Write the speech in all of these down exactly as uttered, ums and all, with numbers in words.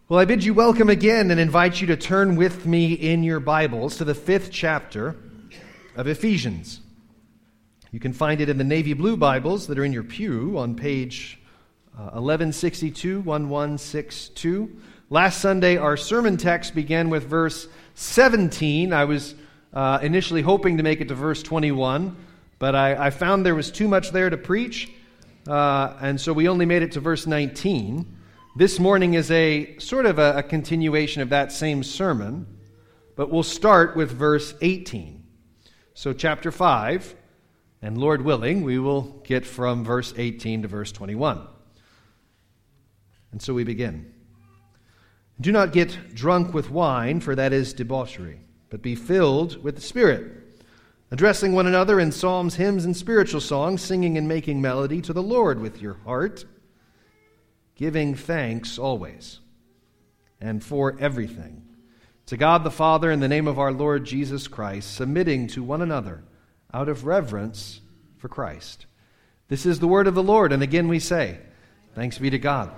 Well, I bid you welcome again and invite you to turn with me in your Bibles to the fifth chapter of Ephesians. You can find it in the navy blue Bibles that are in your pew on page uh, eleven sixty-two, eleven sixty-two. Last Sunday, our sermon text began with verse seventeen. I was uh, initially hoping to make it to verse twenty-one, but I, I found there was too much there to preach, uh, and so we only made it to verse nineteen. This morning is a sort of a, a continuation of that same sermon, but we'll start with verse eighteen. So chapter five, and Lord willing, we will get from verse eighteen to verse twenty-one. And so we begin. Do not get drunk with wine, for that is debauchery, but be filled with the Spirit, addressing one another in psalms, hymns, and spiritual songs, singing and making melody to the Lord with your heart, giving thanks always and for everything to God the Father in the name of our Lord Jesus Christ, submitting to one another out of reverence for Christ. This is the word of the Lord, and again we say, thanks be to God.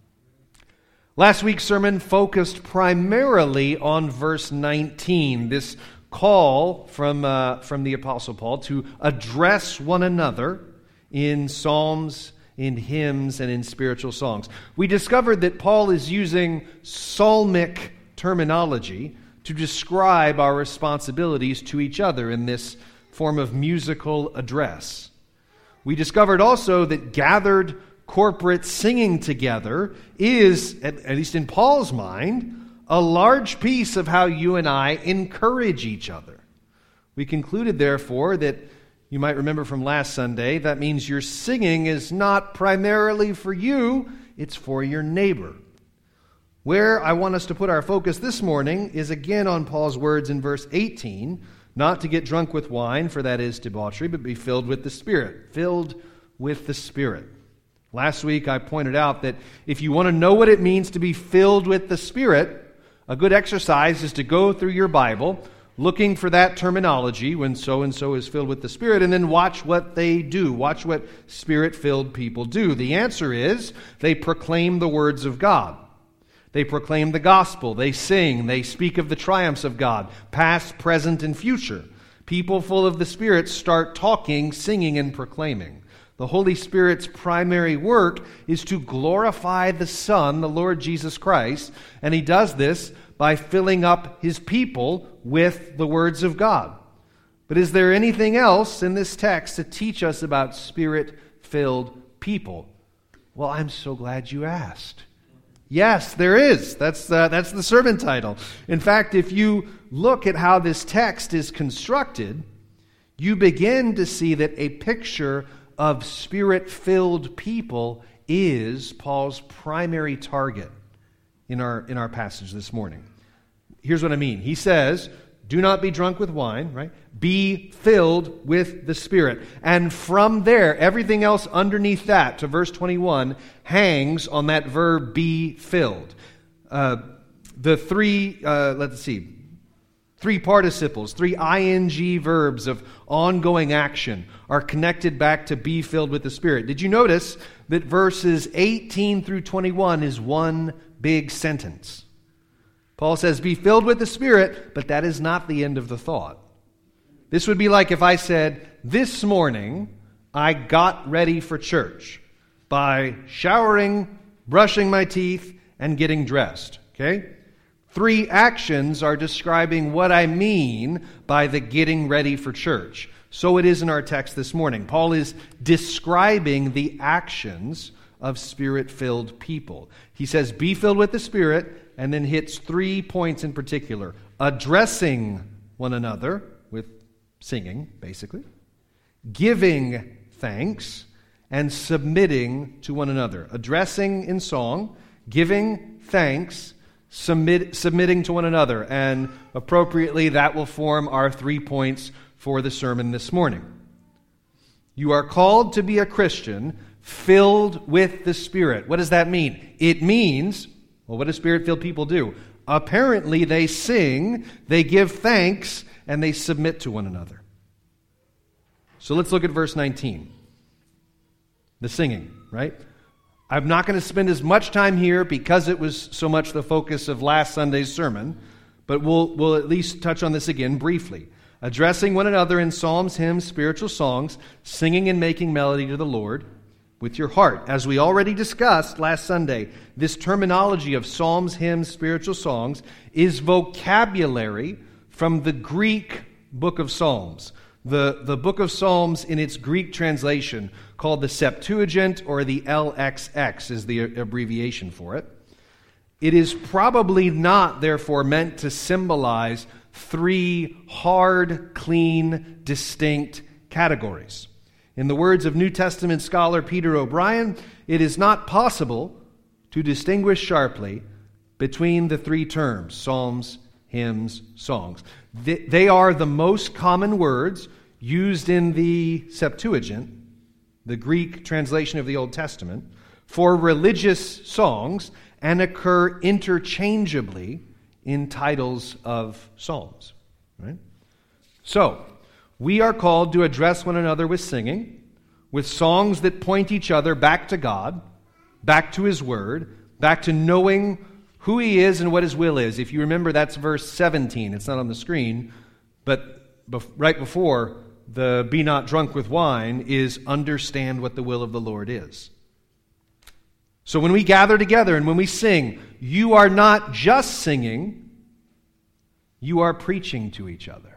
Last week's sermon focused primarily on verse nineteen, this call from, uh, from the Apostle Paul to address one another in psalms, in hymns, and in spiritual songs. We discovered that Paul is using psalmic terminology to describe our responsibilities to each other in this form of musical address. We discovered also that gathered corporate singing together is, at, at least in Paul's mind, a large piece of how you and I encourage each other. We concluded, therefore, that you might remember from last Sunday, that means your singing is not primarily for you, it's for your neighbor. Where I want us to put our focus this morning is again on Paul's words in verse eighteen, not to get drunk with wine, for that is debauchery, but be filled with the Spirit. Filled with the Spirit. Last week I pointed out that if you want to know what it means to be filled with the Spirit, a good exercise is to go through your Bible, looking for that terminology when so-and-so is filled with the Spirit, and then watch what they do. Watch what Spirit-filled people do. The answer is they proclaim the words of God. They proclaim the gospel. They sing. They speak of the triumphs of God, past, present, and future. People full of the Spirit start talking, singing, and proclaiming. The Holy Spirit's primary work is to glorify the Son, the Lord Jesus Christ, and He does this by filling up His people with the words of God. But is there anything else in this text to teach us about Spirit-filled people? Well, I'm so glad you asked. Yes, there is. That's, uh, that's the sermon title. In fact, if you look at how this text is constructed, you begin to see that a picture of Spirit-filled people is Paul's primary target in our, in our passage this morning. Here's what I mean. He says, do not be drunk with wine, right? Be filled with the Spirit. And from there, everything else underneath that, to verse twenty-one, hangs on that verb, be filled. Uh, the three, uh, let's see, three participles, three ing verbs of ongoing action are connected back to be filled with the Spirit. Did you notice that verses eighteen through twenty-one is one big sentence? Paul says, be filled with the Spirit, but that is not the end of the thought. This would be like if I said, this morning I got ready for church by showering, brushing my teeth, and getting dressed. Okay? Three actions are describing what I mean by the getting ready for church. So it is in our text this morning. Paul is describing the actions of Spirit-filled people. He says, be filled with the Spirit, and then hits three points in particular. Addressing one another with singing, basically. Giving thanks, and submitting to one another. Addressing in song, giving thanks, submit, submitting to one another. And appropriately, that will form our three points for the sermon this morning. You are called to be a Christian filled with the Spirit. What does that mean? It means, well, what do Spirit-filled people do? Apparently, they sing, they give thanks, and they submit to one another. So let's look at verse nineteen. The singing, right? I'm not going to spend as much time here because it was so much the focus of last Sunday's sermon, but we'll, we'll at least touch on this again briefly. Addressing one another in psalms, hymns, spiritual songs, singing and making melody to the Lord with your heart. As we already discussed last Sunday, this terminology of psalms, hymns, spiritual songs is vocabulary from the Greek book of Psalms. The, the book of Psalms in its Greek translation, called the Septuagint, or the L X X is the abbreviation for it. It is probably not, therefore, meant to symbolize three hard, clean, distinct categories. In the words of New Testament scholar Peter O'Brien, it is not possible to distinguish sharply between the three terms, psalms, hymns, songs. They are the most common words used in the Septuagint, the Greek translation of the Old Testament, for religious songs, and occur interchangeably in titles of psalms. Right? So, we are called to address one another with singing, with songs that point each other back to God, back to His Word, back to knowing who He is and what His will is. If you remember, that's verse seventeen. It's not on the screen, but bef- right before the be not drunk with wine is understand what the will of the Lord is. So when we gather together and when we sing, you are not just singing, you are preaching to each other.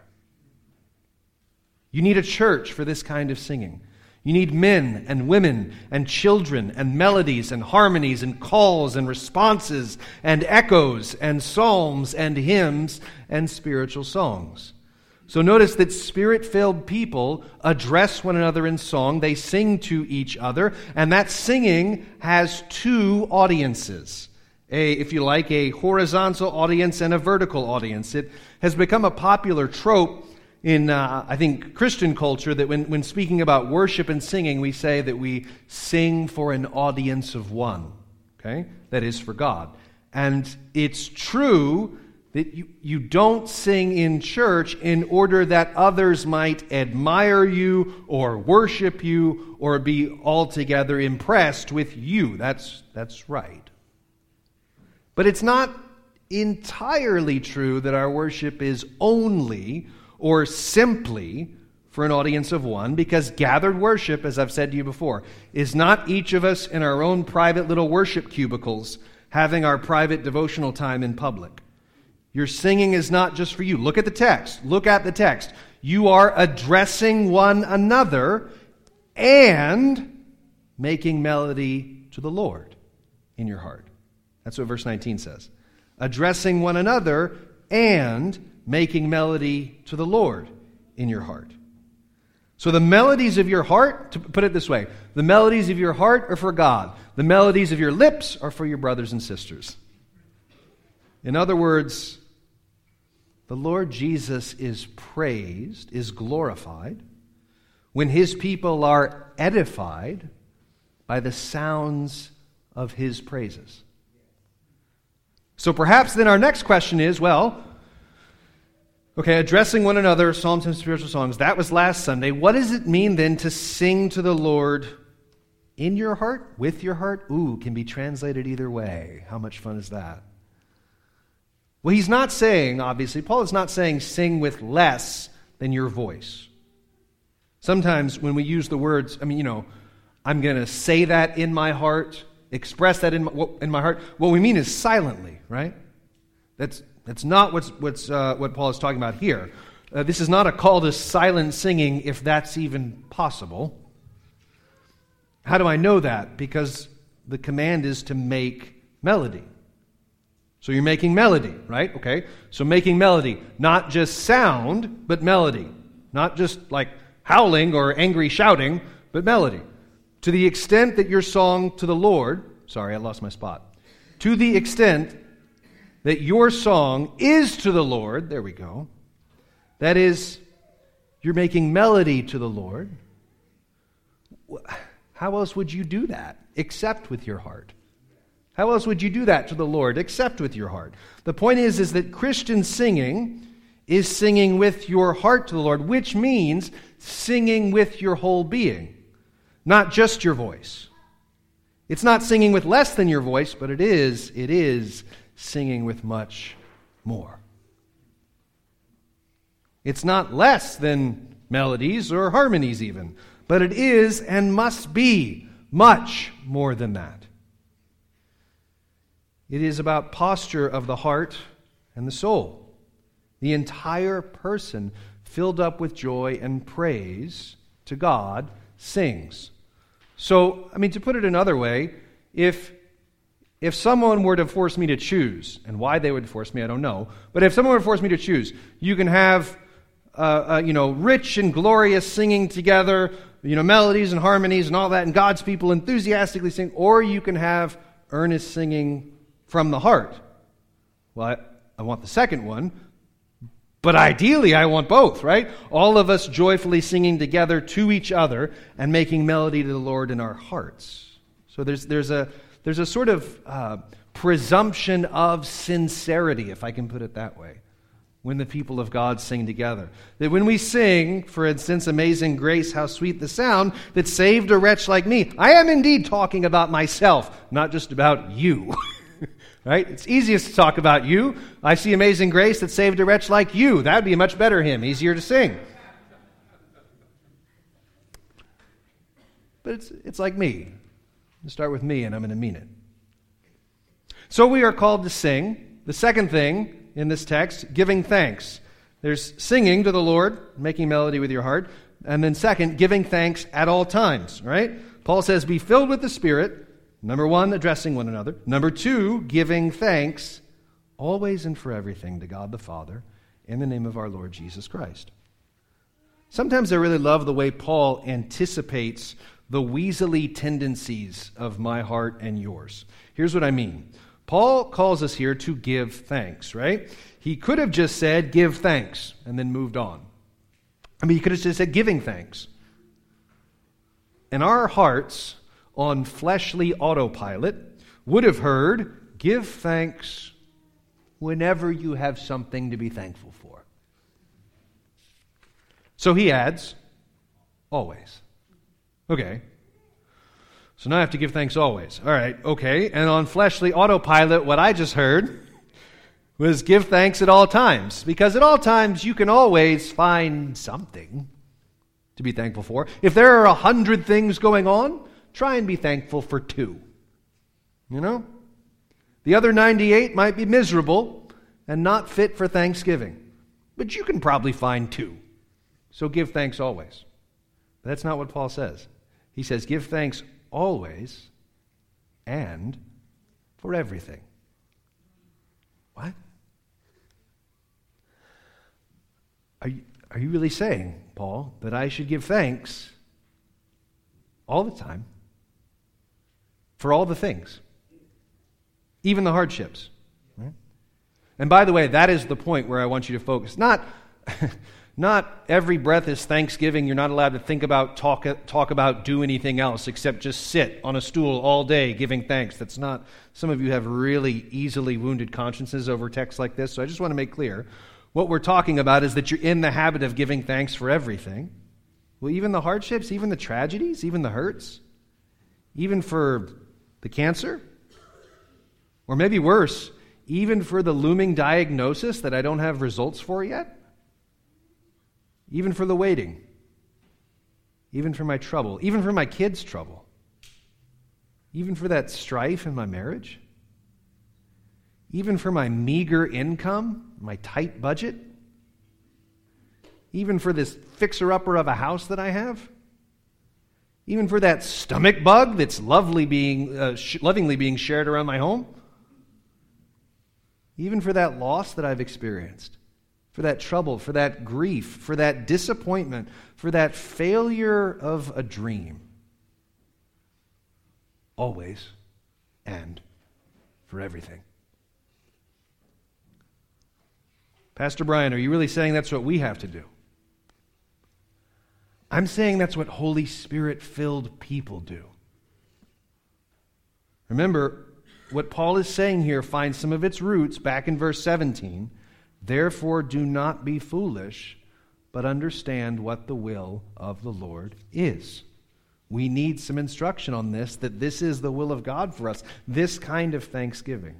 You need a church for this kind of singing. You need men and women and children and melodies and harmonies and calls and responses and echoes and psalms and hymns and spiritual songs. So notice that Spirit-filled people address one another in song. They sing to each other, and that singing has two audiences. A, if you like, a horizontal audience and a vertical audience. It has become a popular trope in, uh, I think, Christian culture that when, when speaking about worship and singing, we say that we sing for an audience of one, okay? That is for God. And it's true that you, you don't sing in church in order that others might admire you or worship you or be altogether impressed with you. That's, that's right. But it's not entirely true that our worship is only or simply for an audience of one, because gathered worship, as I've said to you before, is not each of us in our own private little worship cubicles having our private devotional time in public. Your singing is not just for you. Look at the text. Look at the text. You are addressing one another and making melody to the Lord in your heart. That's what verse nineteen says. Addressing one another and making melody to the Lord in your heart. So the melodies of your heart, to put it this way, the melodies of your heart are for God. The melodies of your lips are for your brothers and sisters. In other words, the Lord Jesus is praised, is glorified, when His people are edified by the sounds of His praises. So perhaps then our next question is, well, okay, addressing one another, psalms and spiritual songs, that was last Sunday. What does it mean then to sing to the Lord in your heart, with your heart? Ooh, can be translated either way. How much fun is that? Well, he's not saying, obviously, Paul is not saying sing with less than your voice. Sometimes when we use the words, I mean, you know, I'm going to say that in my heart, express that in my, in my heart. What we mean is silently, right? That's that's not what's what's uh, what Paul is talking about here. Uh, this is not a call to silent singing, if that's even possible. How do I know that? Because the command is to make melody. So you're making melody, right? Okay. So making melody, not just sound, but melody. Not just like howling or angry shouting, but melody. To the extent that your song to the Lord, sorry, I lost my spot. To the extent that your song is to the Lord, there we go. That is, you're making melody to the Lord. How else would you do that except with your heart? How else would you do that to the Lord except with your heart? The point is, is that Christian singing is singing with your heart to the Lord, which means singing with your whole being, not just your voice. It's not singing with less than your voice, but it is, it is singing with much more. It's not less than melodies or harmonies even, but it is and must be much more than that. It is about posture of the heart and the soul. The entire person filled up with joy and praise to God sings. So, I mean, to put it another way, if if someone were to force me to choose, and why they would force me, I don't know, but if someone were to force me to choose, you can have, uh, uh, you know, rich and glorious singing together, you know, melodies and harmonies and all that, and God's people enthusiastically sing, or you can have earnest singing from the heart. Well, I, I want the second one, but ideally I want both, right? All of us joyfully singing together to each other and making melody to the Lord in our hearts. So there's there's a there's a sort of uh, presumption of sincerity, if I can put it that way, when the people of God sing together. That when we sing, for instance, Amazing Grace, how sweet the sound that saved a wretch like me, I am indeed talking about myself, not just about you. Right? It's easiest to talk about you. I see Amazing Grace that saved a wretch like you. That would be a much better hymn, easier to sing. But it's it's like me. You start with me and I'm going to mean it. So we are called to sing. The second thing in this text, giving thanks. There's singing to the Lord, making melody with your heart. And then second, giving thanks at all times, right? Paul says, be filled with the Spirit. Number one, addressing one another. Number two, giving thanks always and for everything to God the Father in the name of our Lord Jesus Christ. Sometimes I really love the way Paul anticipates the weaselly tendencies of my heart and yours. Here's what I mean. Paul calls us here to give thanks, right? He could have just said, give thanks, and then moved on. I mean, he could have just said, giving thanks. And our hearts, on fleshly autopilot, would have heard, give thanks whenever you have something to be thankful for. So he adds, always. Okay. So now I have to give thanks always. All right, okay. And on fleshly autopilot, what I just heard was give thanks at all times. Because at all times, you can always find something to be thankful for. If there are a hundred things going on, try and be thankful for two. You know? The other ninety-eight might be miserable and not fit for thanksgiving. But you can probably find two. So give thanks always. But that's not what Paul says. He says, give thanks always and for everything. What? Are you, are you really saying, Paul, that I should give thanks all the time for all the things, even the hardships? Right? And by the way, that is the point where I want you to focus. Not... Not every breath is thanksgiving. You're not allowed to think about, talk, talk about, do anything else except just sit on a stool all day giving thanks. That's not, some of you have really easily wounded consciences over texts like this, so I just want to make clear. What we're talking about is that you're in the habit of giving thanks for everything. Well, even the hardships, even the tragedies, even the hurts, even for the cancer, or maybe worse, even for the looming diagnosis that I don't have results for yet. Even for the waiting, even for my trouble, even for my kids' trouble, even for that strife in my marriage, even for my meager income, my tight budget, even for this fixer-upper of a house that I have, even for that stomach bug that's lovely being, uh, sh- lovingly being shared around my home, even for that loss that I've experienced. For that trouble, for that grief, for that disappointment, for that failure of a dream. Always and for everything. Pastor Brian, are you really saying that's what we have to do? I'm saying that's what Holy Spirit-filled people do. Remember, what Paul is saying here finds some of its roots back in verse seventeen. Therefore, do not be foolish, but understand what the will of the Lord is. We need some instruction on this, that this is the will of God for us, this kind of thanksgiving.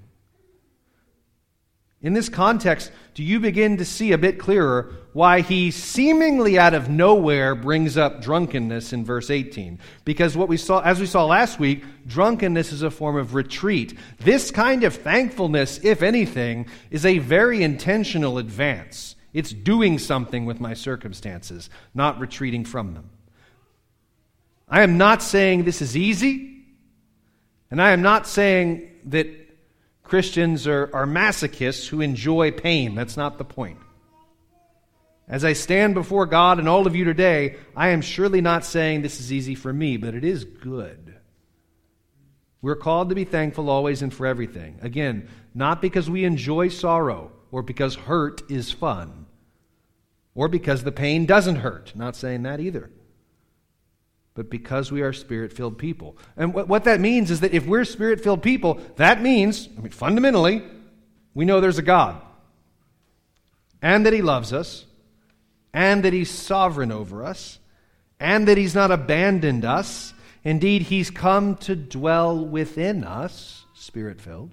In this context, do you begin to see a bit clearer why he seemingly out of nowhere brings up drunkenness in verse eighteen? Because what we saw, as we saw last week, drunkenness is a form of retreat. This kind of thankfulness, if anything, is a very intentional advance. It's doing something with my circumstances, not retreating from them. I am not saying this is easy, and I am not saying that Christians are, are masochists who enjoy pain. That's not the point. As I stand before God and all of you today, I am surely not saying this is easy for me, but it is good. We're called to be thankful always and for everything. Again, not because we enjoy sorrow or because hurt is fun or because the pain doesn't hurt. Not saying that either. But because we are Spirit-filled people. And what, what that means is that if we're Spirit-filled people, that means, I mean, fundamentally, we know there's a God. And that He loves us. And that He's sovereign over us. And that He's not abandoned us. Indeed, He's come to dwell within us, Spirit-filled,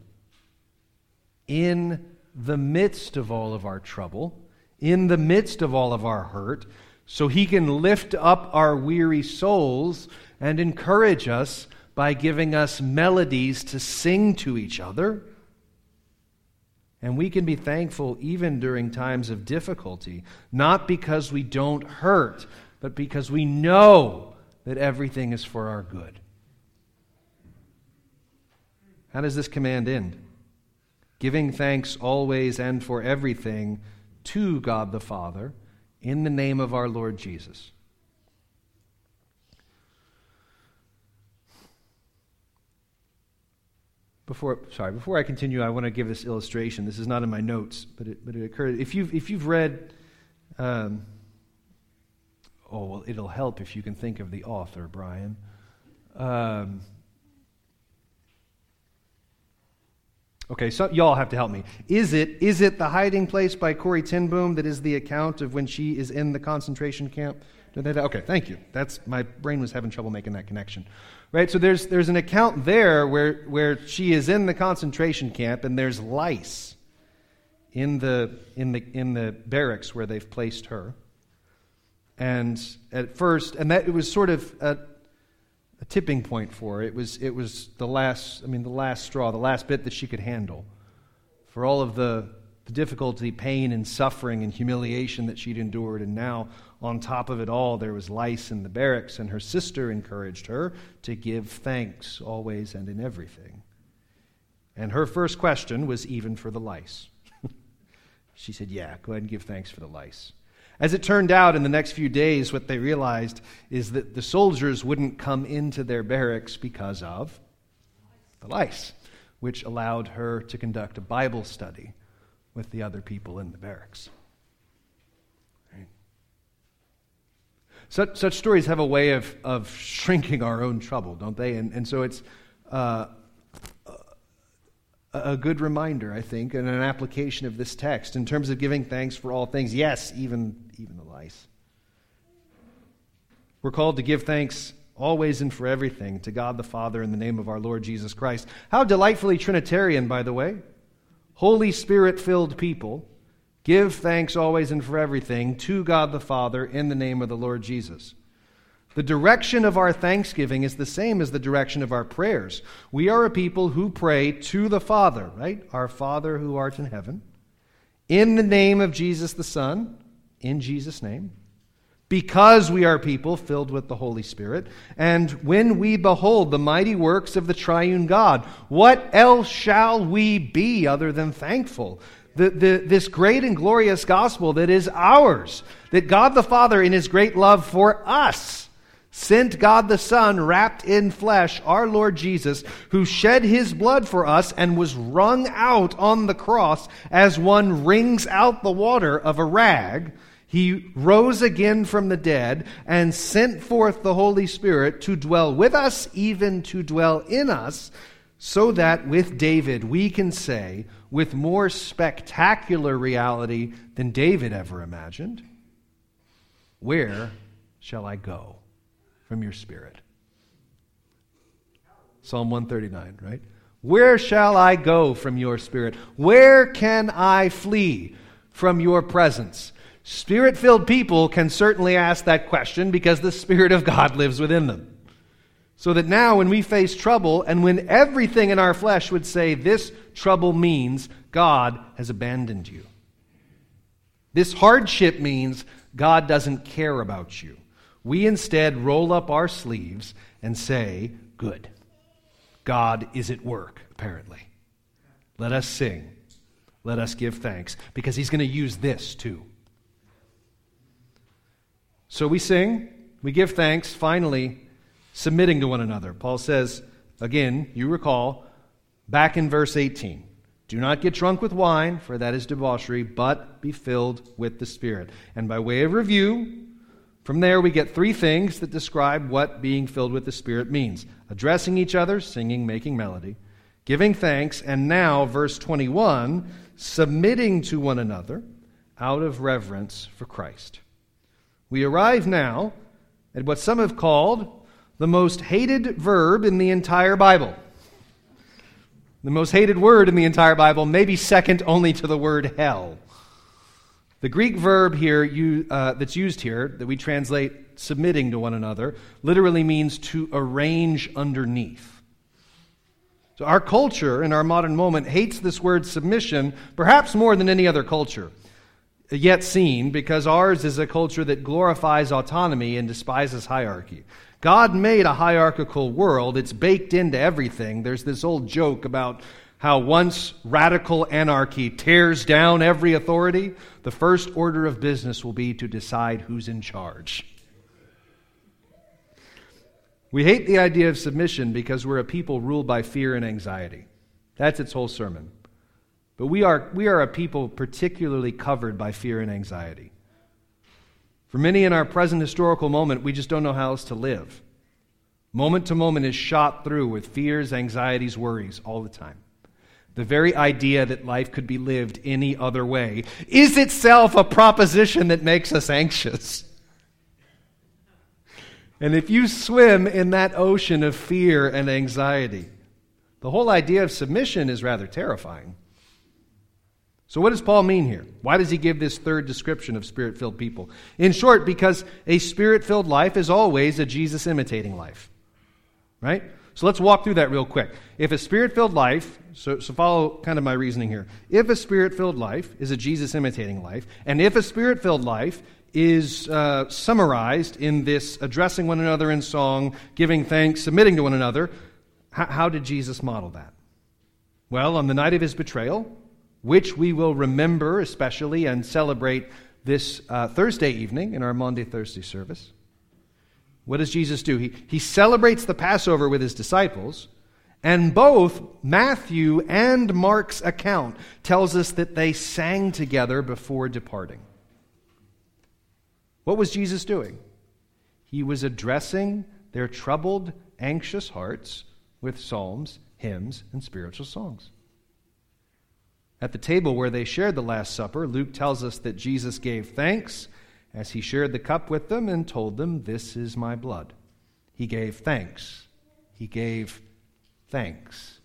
in the midst of all of our trouble, in the midst of all of our hurt, so He can lift up our weary souls and encourage us by giving us melodies to sing to each other. And we can be thankful even during times of difficulty, not because we don't hurt, but because we know that everything is for our good. How does this command end? Giving thanks always and for everything to God the Father, in the name of our Lord Jesus. Before, sorry, before I continue, I want to give this illustration. This is not in my notes, but it, but it occurred. If you've if you've read, um, oh well, it'll help if you can think of the author, Brian. Um, Okay, so y'all have to help me. Is it is it The Hiding Place by Corrie ten Boom that is the account of when she is in the concentration camp? Okay, thank you. That's my brain was having trouble making that connection. Right, so there's there's an account there where where she is in the concentration camp and there's lice in the in the in the barracks where they've placed her. And at first, and that it was sort of a A tipping point for her. It was it was the last, I mean, the last straw, the last bit that she could handle. For all of the, the difficulty, pain, and suffering and humiliation that she'd endured. And now, on top of it all, there was lice in the barracks, and her sister encouraged her to give thanks always and in everything. And her first question was even for the lice. She said, yeah, go ahead and give thanks for the lice. As it turned out, in the next few days, what they realized is that the soldiers wouldn't come into their barracks because of the lice, which allowed her to conduct a Bible study with the other people in the barracks. Right? Such, such stories have a way of, of shrinking our own trouble, don't they? And, and so it's uh, a good reminder, I think, and an application of this text in terms of giving thanks for all things. Yes, even, even the lice. We're called to give thanks always and for everything to God the Father in the name of our Lord Jesus Christ. How delightfully Trinitarian, by the way. Holy Spirit-filled people give thanks always and for everything to God the Father in the name of the Lord Jesus. The direction of our thanksgiving is the same as the direction of our prayers. We are a people who pray to the Father, right? Our Father who art in heaven, in the name of Jesus the Son, in Jesus' name, because we are people filled with the Holy Spirit, and when we behold the mighty works of the triune God, what else shall we be other than thankful? The, the, this great and glorious gospel that is ours, that God the Father in His great love for us sent God the Son wrapped in flesh, our Lord Jesus, who shed His blood for us and was wrung out on the cross as one wrings out the water of a rag. He rose again from the dead and sent forth the Holy Spirit to dwell with us, even to dwell in us, so that with David we can say, with more spectacular reality than David ever imagined, where shall I go from your Spirit? Psalm one thirty-nine, right? Where shall I go from your spirit? Where can I flee from your presence? Spirit-filled people can certainly ask that question because the Spirit of God lives within them. So that now when we face trouble and when everything in our flesh would say this trouble means God has abandoned you. This hardship means God doesn't care about you. We instead roll up our sleeves and say, good. God is at work, apparently. Let us sing. Let us give thanks, because he's going to use this too. So we sing, we give thanks, finally submitting to one another. Paul says, again, you recall, back in verse eighteen, do not get drunk with wine, for that is debauchery, but be filled with the Spirit. And by way of review, from there we get three things that describe what being filled with the Spirit means. Addressing each other, singing, making melody, giving thanks, and now, verse twenty-one, submitting to one another out of reverence for Christ. We arrive now at what some have called the most hated verb in the entire Bible. The most hated word in the entire Bible, maybe second only to the word hell. The Greek verb here you, uh, that's used here, that we translate submitting to one another, literally means to arrange underneath. So our culture in our modern moment hates this word submission perhaps more than any other culture yet seen, because ours is a culture that glorifies autonomy and despises hierarchy. God made a hierarchical world. It's baked into everything. There's this old joke about how once radical anarchy tears down every authority, the first order of business will be to decide who's in charge. We hate the idea of submission because we're a people ruled by fear and anxiety. That's its whole sermon. But we are, we are a people particularly covered by fear and anxiety. For many in our present historical moment, we just don't know how else to live. Moment to moment is shot through with fears, anxieties, worries all the time. The very idea that life could be lived any other way is itself a proposition that makes us anxious. And if you swim in that ocean of fear and anxiety, the whole idea of submission is rather terrifying. So what does Paul mean here? Why does he give this third description of Spirit-filled people? In short, because a Spirit-filled life is always a Jesus-imitating life. Right? So let's walk through that real quick. If a Spirit-filled life, so, so follow kind of my reasoning here. If a Spirit-filled life is a Jesus-imitating life, and if a Spirit-filled life is uh, summarized in this addressing one another in song, giving thanks, submitting to one another, how, how did Jesus model that? Well, on the night of his betrayal, which we will remember especially and celebrate this uh, Thursday evening in our Maundy Thursday service. What does Jesus do? He, he celebrates the Passover with his disciples, and both Matthew and Mark's account tells us that they sang together before departing. What was Jesus doing? He was addressing their troubled, anxious hearts with psalms, hymns, and spiritual songs. At the table where they shared the Last Supper, Luke tells us that Jesus gave thanks as he shared the cup with them and told them, "This is my blood." He gave thanks. He gave thanks.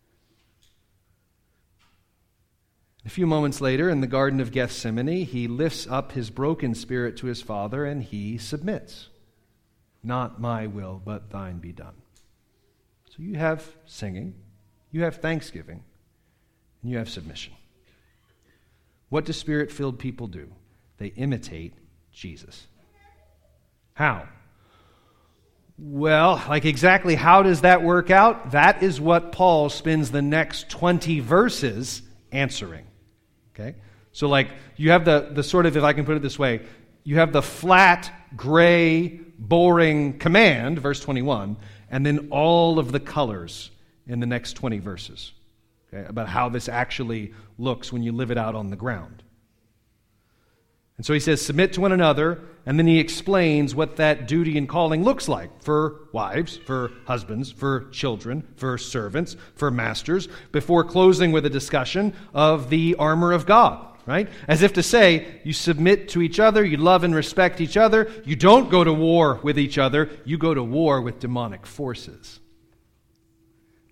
A few moments later, in the Garden of Gethsemane, he lifts up his broken spirit to his Father and he submits. "Not my will, but thine be done." So you have singing, you have thanksgiving, and you have submission. What do Spirit-filled people do? They imitate Jesus. How? Well, like exactly how does that work out? That is what Paul spends the next twenty verses answering. Okay? So like you have the, the sort of, if I can put it this way, you have the flat, gray, boring command, verse twenty-one, and then all of the colors in the next twenty verses. Okay, about how this actually looks when you live it out on the ground. And so he says, submit to one another, and then he explains what that duty and calling looks like for wives, for husbands, for children, for servants, for masters, before closing with a discussion of the armor of God, right? As if to say, you submit to each other, you love and respect each other, you don't go to war with each other, you go to war with demonic forces.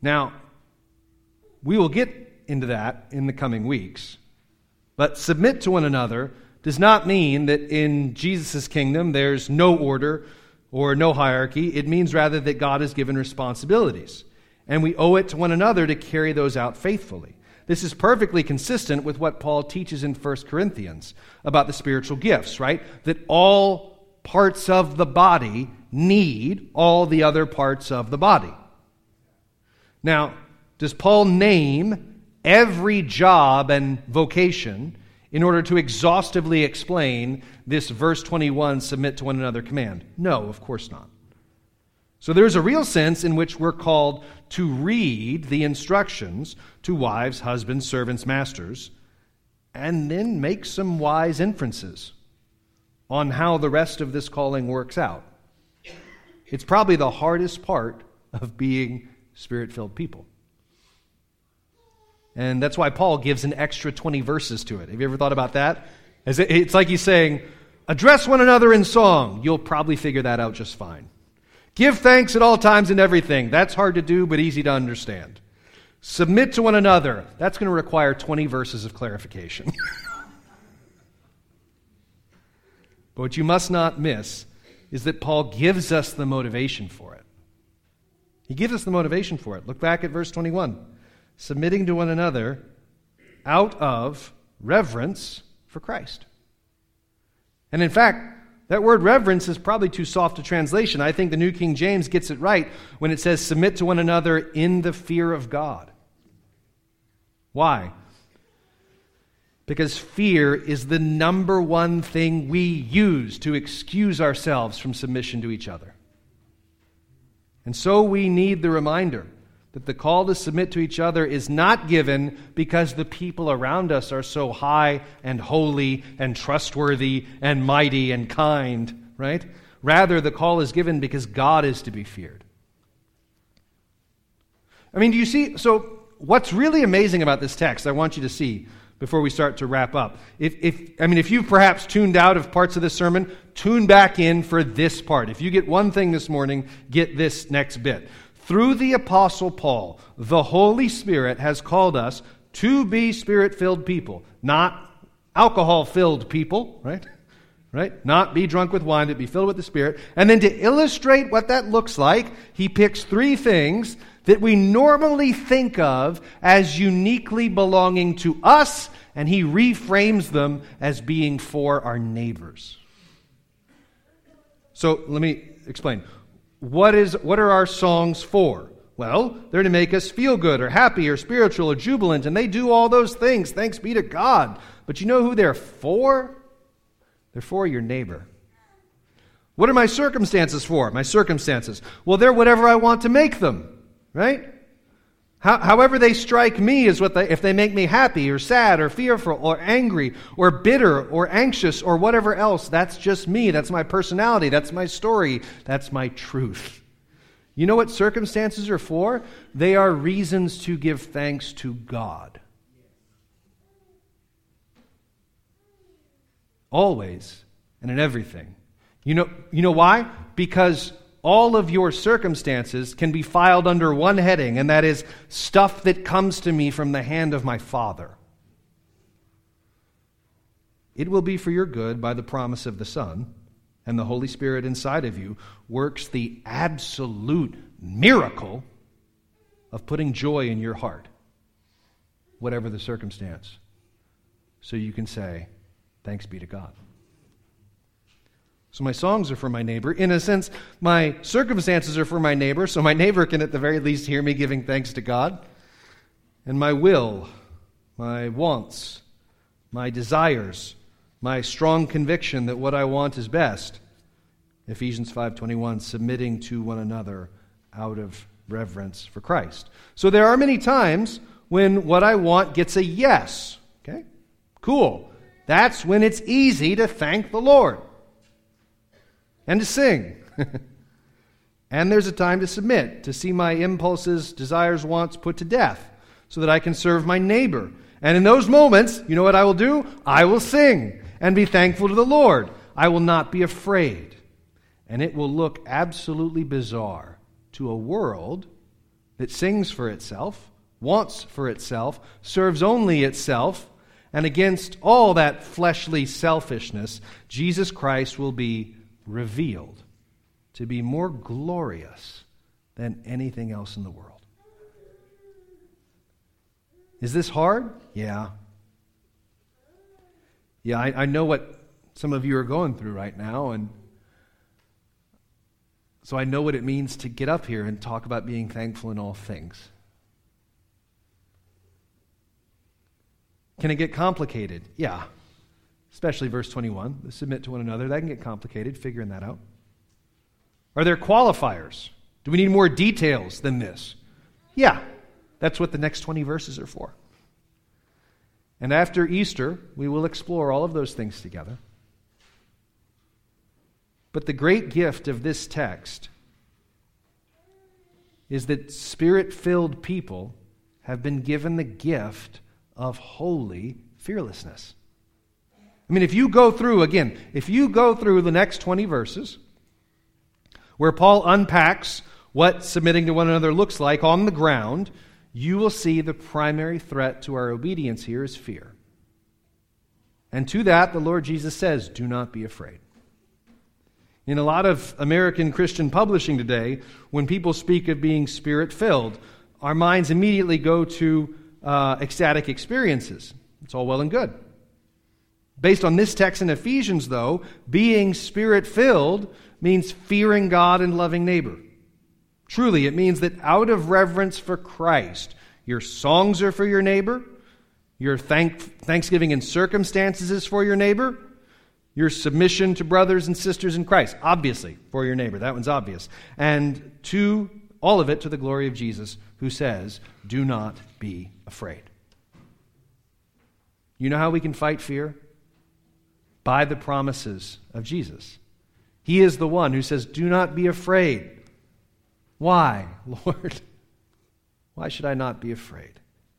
Now, we will get into that in the coming weeks, but submit to one another does not mean that in Jesus' kingdom there's no order or no hierarchy. It means rather that God has given responsibilities, and we owe it to one another to carry those out faithfully. This is perfectly consistent with what Paul teaches in First Corinthians about the spiritual gifts, right? That all parts of the body need all the other parts of the body. Now, does Paul name every job and vocation in order to exhaustively explain this verse twenty-one, submit to one another command? No, of course not. So there's a real sense in which we're called to read the instructions to wives, husbands, servants, masters, and then make some wise inferences on how the rest of this calling works out. It's probably the hardest part of being Spirit-filled people. And that's why Paul gives an extra twenty verses to it. Have you ever thought about that? It's like he's saying, address one another in song. You'll probably figure that out just fine. Give thanks at all times and everything. That's hard to do, but easy to understand. Submit to one another. That's going to require twenty verses of clarification. But what you must not miss is that Paul gives us the motivation for it. He gives us the motivation for it. Look back at verse twenty-one. Submitting to one another out of reverence for Christ. And in fact, that word reverence is probably too soft a translation. I think the New King James gets it right when it says submit to one another in the fear of God. Why? Because fear is the number one thing we use to excuse ourselves from submission to each other. And so we need the reminder that the call to submit to each other is not given because the people around us are so high and holy and trustworthy and mighty and kind, right? Rather, the call is given because God is to be feared. I mean, do you see? So what's really amazing about this text, I want you to see before we start to wrap up. If, if I mean, if you've perhaps tuned out of parts of this sermon, tune back in for this part. If you get one thing this morning, get this next bit. Through the Apostle Paul, the Holy Spirit has called us to be Spirit-filled people, not alcohol-filled people, right? Right? Not be drunk with wine, but be filled with the Spirit. And then to illustrate what that looks like, he picks three things that we normally think of as uniquely belonging to us, and he reframes them as being for our neighbors. So let me explain. What is what are our songs for? Well, they're to make us feel good or happy or spiritual or jubilant, and they do all those things. Thanks be to God. But you know who they're for? They're for your neighbor. What are my circumstances for? My circumstances. Well, they're whatever I want to make them, right? How, however they strike me is what they, if they make me happy or sad or fearful or angry or bitter or anxious or whatever else, that's just me. That's my personality. That's my story. That's my truth. You know what circumstances are for? They are reasons to give thanks to God. Always and in everything. You know, you know why? Because all of your circumstances can be filed under one heading, and that is stuff that comes to me from the hand of my Father. It will be for your good by the promise of the Son, and the Holy Spirit inside of you works the absolute miracle of putting joy in your heart, whatever the circumstance, so you can say, thanks be to God. So my songs are for my neighbor. In a sense, my circumstances are for my neighbor, so my neighbor can at the very least hear me giving thanks to God. And my will, my wants, my desires, my strong conviction that what I want is best. Ephesians five twenty-one, submitting to one another out of reverence for Christ. So there are many times when what I want gets a yes. Okay? Cool. That's when it's easy to thank the Lord. And to sing. And there's a time to submit, to see my impulses, desires, wants put to death, so that I can serve my neighbor. And in those moments, you know what I will do? I will sing and be thankful to the Lord. I will not be afraid. And it will look absolutely bizarre to a world that sings for itself, wants for itself, serves only itself, and against all that fleshly selfishness, Jesus Christ will be revealed to be more glorious than anything else in the world. Is this hard? Yeah. Yeah, I, I know what some of you are going through right now, and so I know what it means to get up here and talk about being thankful in all things. Can it get complicated? Yeah. Especially verse twenty-one, submit to one another. That can get complicated, figuring that out. Are there qualifiers? Do we need more details than this? Yeah. That's what the next twenty verses are for. And after Easter, we will explore all of those things together. But the great gift of this text is that Spirit-filled people have been given the gift of holy fearlessness. I mean, if you go through, again, if you go through the next twenty verses, where Paul unpacks what submitting to one another looks like on the ground, you will see the primary threat to our obedience here is fear. And to that, the Lord Jesus says, do not be afraid. In a lot of American Christian publishing today, when people speak of being Spirit-filled, our minds immediately go to uh, ecstatic experiences. It's all well and good. Based on this text in Ephesians, though, being Spirit-filled means fearing God and loving neighbor. Truly, it means that out of reverence for Christ, your songs are for your neighbor, your thank- thanksgiving and circumstances is for your neighbor, your submission to brothers and sisters in Christ, obviously, for your neighbor. That one's obvious. And to all of it to the glory of Jesus, who says, do not be afraid. You know how we can fight fear? By the promises of Jesus. He is the one who says, do not be afraid. Why, Lord? Why should I not be afraid?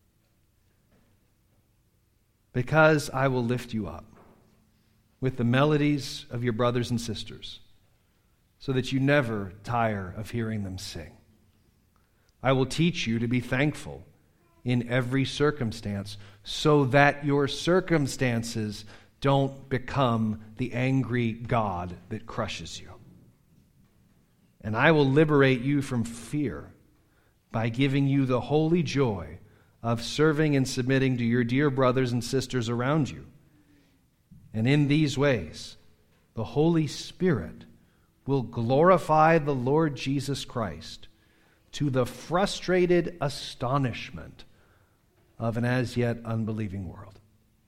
Because I will lift you up with the melodies of your brothers and sisters, so that you never tire of hearing them sing. I will teach you to be thankful in every circumstance, so that your circumstances don't become the angry God that crushes you. And I will liberate you from fear by giving you the holy joy of serving and submitting to your dear brothers and sisters around you. And in these ways, the Holy Spirit will glorify the Lord Jesus Christ to the frustrated astonishment of an as yet unbelieving world.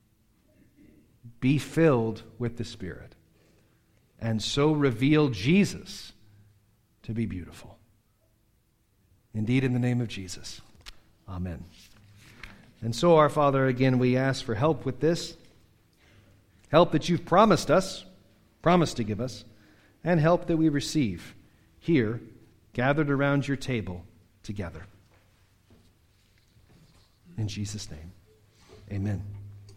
Be filled with the Spirit, and so reveal Jesus to be beautiful. Indeed, in the name of Jesus. Amen. And so, our Father, again, we ask for help with this. Help that you've promised us, promised to give us, and help that we receive here, gathered around your table together. In Jesus' name, amen.